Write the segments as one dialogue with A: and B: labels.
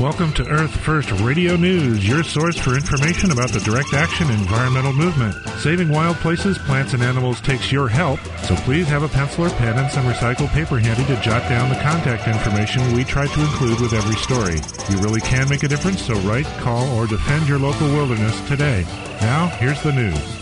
A: Welcome to Earth First Radio News, your source for information about the direct action environmental movement. Saving wild places, plants, and animals takes your help, so please have a pencil or pen and some recycled paper handy to jot down the contact information we try to include with every story. You really can make a difference, so write, call, or defend your local wilderness today. Now, here's the news.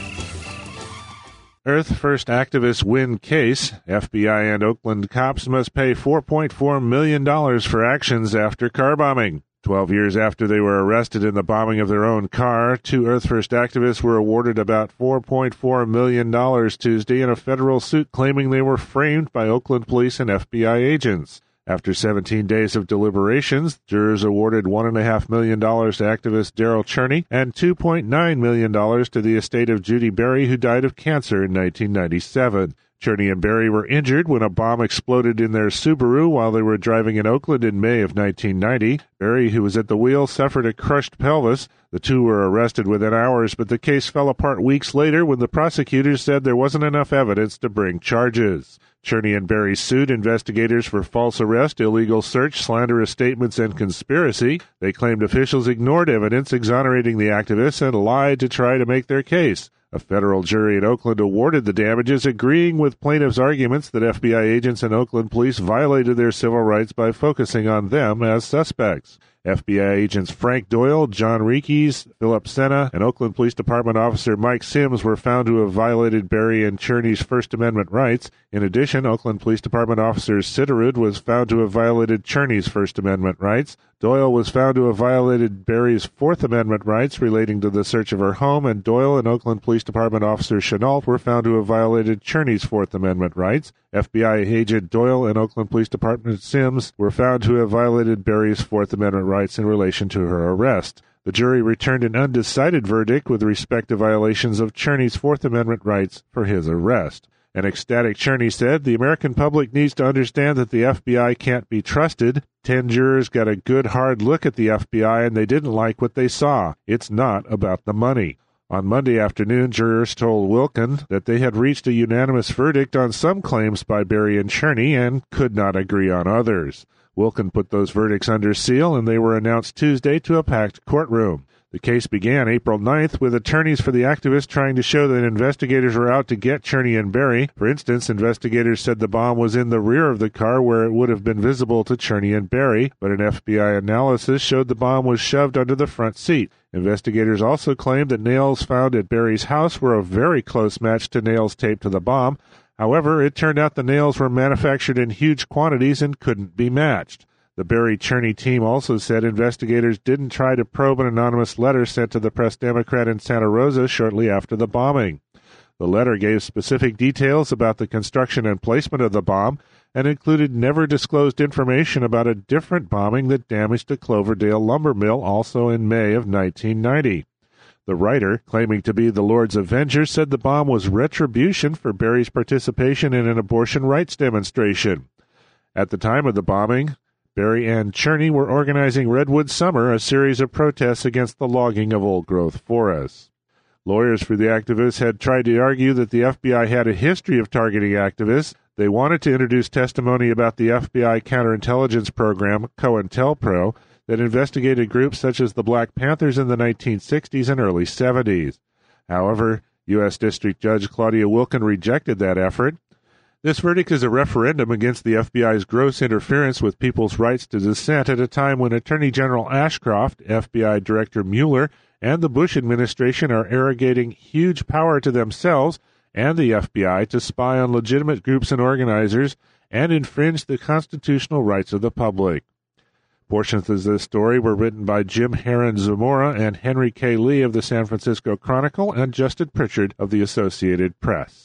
A: Earth First activists win case. FBI and Oakland cops must pay $4.4 million for actions after car bombing. 12 years after they were arrested in the bombing of their own car, two Earth First activists were awarded about $4.4 million Tuesday in a federal suit claiming they were framed by Oakland police and FBI agents. After 17 days of deliberations, jurors awarded $1.5 million to activist Daryl Cherney and $2.9 million to the estate of Judy Berry, who died of cancer in 1997. Cherney and Berry were injured when a bomb exploded in their Subaru while they were driving in Oakland in May of 1990. Berry, who was at the wheel, suffered a crushed pelvis. The two were arrested within hours, but the case fell apart weeks later when the prosecutors said there wasn't enough evidence to bring charges. Cherney and Berry sued investigators for false arrest, illegal search, slanderous statements, and conspiracy. They claimed officials ignored evidence exonerating the activists and lied to try to make their case. A federal jury in Oakland awarded the damages, agreeing with plaintiffs' arguments that FBI agents and Oakland police violated their civil rights by focusing on them as suspects. FBI agents Frank Doyle, John Reekes, Philip Senna, and Oakland Police Department officer Mike Sims were found to have violated Berry and Cherney's First Amendment rights. In addition, Oakland Police Department officer Sitterud was found to have violated Cherney's First Amendment rights. Doyle was found to have violated Berry's Fourth Amendment rights relating to the search of her home, and Doyle and Oakland Police Department officer Chenault were found to have violated Cherney's Fourth Amendment rights. FBI agent Doyle and Oakland Police Department Sims were found to have violated Berry's Fourth Amendment rights in relation to her arrest. The jury returned an undecided verdict with respect to violations of Cherney's Fourth Amendment rights for his arrest. An ecstatic Cherney said, "The American public needs to understand that the FBI can't be trusted. 10 jurors got a good hard look at the FBI and they didn't like what they saw. It's not about the money." On Monday afternoon, jurors told Wilkin that they had reached a unanimous verdict on some claims by Berry and Cherney and could not agree on others. Wilkin put those verdicts under seal, and they were announced Tuesday to a packed courtroom. The case began April 9th with attorneys for the activists trying to show that investigators were out to get Cherney and Berry. For instance, investigators said the bomb was in the rear of the car where it would have been visible to Cherney and Berry, but an FBI analysis showed the bomb was shoved under the front seat. Investigators also claimed that nails found at Berry's house were a very close match to nails taped to the bomb. However, it turned out the nails were manufactured in huge quantities and couldn't be matched. The Berry-Cherney team also said investigators didn't try to probe an anonymous letter sent to the Press Democrat in Santa Rosa shortly after the bombing. The letter gave specific details about the construction and placement of the bomb and included never-disclosed information about a different bombing that damaged a Cloverdale lumber mill also in May of 1990. The writer, claiming to be the Lord's Avenger, said the bomb was retribution for Berry's participation in an abortion rights demonstration. At the time of the bombing, Berry and Cherney were organizing Redwood Summer, a series of protests against the logging of old-growth forests. Lawyers for the activists had tried to argue that the FBI had a history of targeting activists. They wanted to introduce testimony about the FBI counterintelligence program, COINTELPRO, that investigated groups such as the Black Panthers in the 1960s and early 70s. However, U.S. District Judge Claudia Wilkin rejected that effort. This verdict is a referendum against the FBI's gross interference with people's rights to dissent at a time when Attorney General Ashcroft, FBI Director Mueller, and the Bush administration are arrogating huge power to themselves and the FBI to spy on legitimate groups and organizers and infringe the constitutional rights of the public. Portions of this story were written by Jim Heron Zamora and Henry K. Lee of the San Francisco Chronicle and Justin Pritchard of the Associated Press.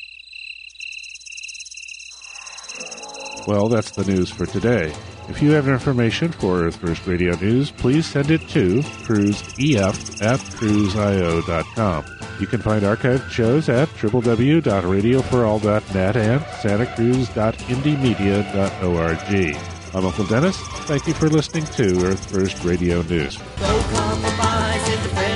A: Well, that's the news for today. If you have information for Earth First Radio News, please send it to cruiseef@cruiseio.com. You can find archived shows at www.radioforall.net and santacruz.indiemedia.org. I'm Uncle Dennis. Thank you for listening to Earth First Radio News.
B: No compromise in the